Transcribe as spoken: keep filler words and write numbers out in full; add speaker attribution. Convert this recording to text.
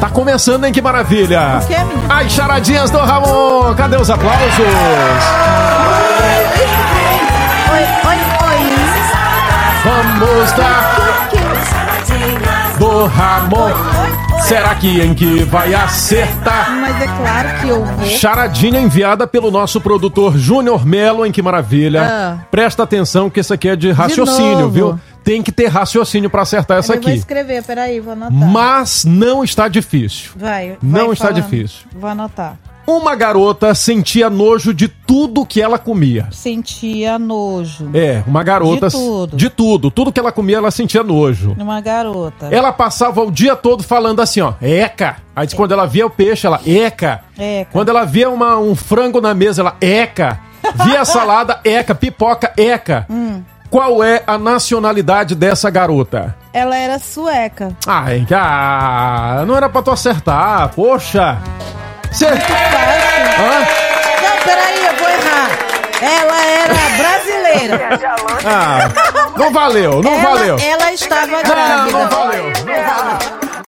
Speaker 1: Tá começando, hein? Que maravilha.
Speaker 2: O que, menino?
Speaker 1: As charadinhas do Ramon. Cadê os aplausos?
Speaker 2: Oi, oi, oi.
Speaker 1: Vamos dar do Ramon. Será que em que vai acertar?
Speaker 2: Mas é claro que eu vou.
Speaker 1: Charadinha enviada pelo nosso produtor Júnior Melo, hein? Que maravilha.
Speaker 2: Ah.
Speaker 1: Presta atenção que isso aqui é de raciocínio,
Speaker 2: novo.
Speaker 1: viu? Tem que ter raciocínio pra acertar essa
Speaker 2: Eu vou
Speaker 1: aqui.
Speaker 2: escrever, peraí, vou anotar.
Speaker 1: Mas não está difícil.
Speaker 2: Vai,
Speaker 1: Não
Speaker 2: vai
Speaker 1: está
Speaker 2: falando.
Speaker 1: difícil.
Speaker 2: Vou anotar.
Speaker 1: Uma garota sentia nojo de tudo que ela comia.
Speaker 2: Sentia nojo.
Speaker 1: É, uma garota...
Speaker 2: De tudo.
Speaker 1: De tudo. Tudo que ela comia, ela sentia nojo.
Speaker 2: Uma garota.
Speaker 1: Ela passava o dia todo falando assim, ó, eca. Aí é. Quando ela via o peixe, ela, eca.
Speaker 2: Eca.
Speaker 1: Quando ela via uma, um frango na mesa, ela, eca. Via salada, eca. Pipoca, eca.
Speaker 2: Hum.
Speaker 1: Qual é a nacionalidade dessa garota?
Speaker 2: Ela era sueca.
Speaker 1: Ai, ah, não era pra tu acertar, poxa. Cê...
Speaker 2: Muito fácil.
Speaker 1: Hã?
Speaker 2: Não, peraí, eu vou errar. Ela era brasileira.
Speaker 1: Ah, não valeu, não
Speaker 2: ela,
Speaker 1: valeu.
Speaker 2: Ela estava
Speaker 1: Não,
Speaker 2: grávida.
Speaker 1: não valeu, não valeu.